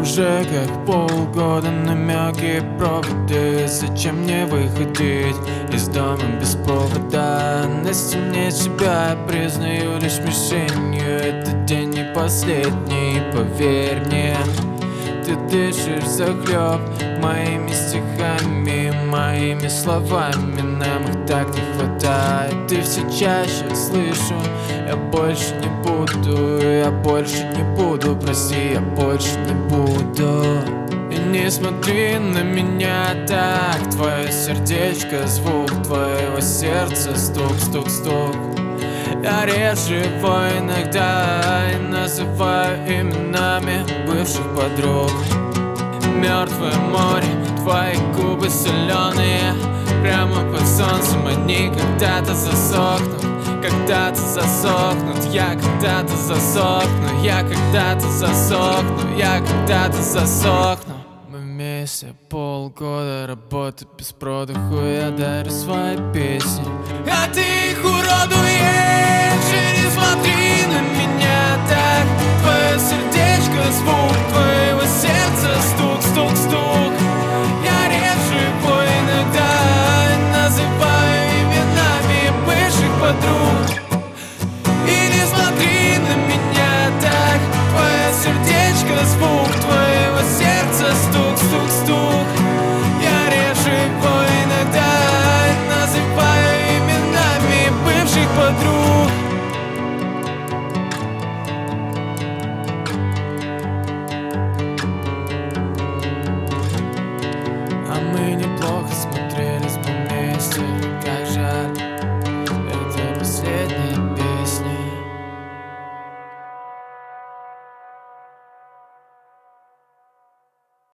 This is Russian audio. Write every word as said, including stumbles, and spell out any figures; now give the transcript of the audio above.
уже как полгода намеки, проводы. Зачем мне выходить из дома без повода? На стене себя я признаю лишь мишенью. Этот день не последний, поверь мне. Ты дышишь захлеб моими стихами, моими словами. Нам их так не хватает. Ты все чаще слышу: я больше не буду, я больше не буду, прости, я больше не буду. И не смотри на меня так, твое сердечко, звук твоего сердца, стук, стук, стук. Я режу его иногда и называю именами бывших подруг. Мертвое море, твои губы соленые, прямо под солнцем они когда-то засохнут, когда-то засохнут. Я когда-то засохну, я когда-то засохну, я когда-то засохну. Мы вместе полгода, работы без продыху, я дарю свои песни, а ты их уродуешь. И не смотри на меня так, твое сердце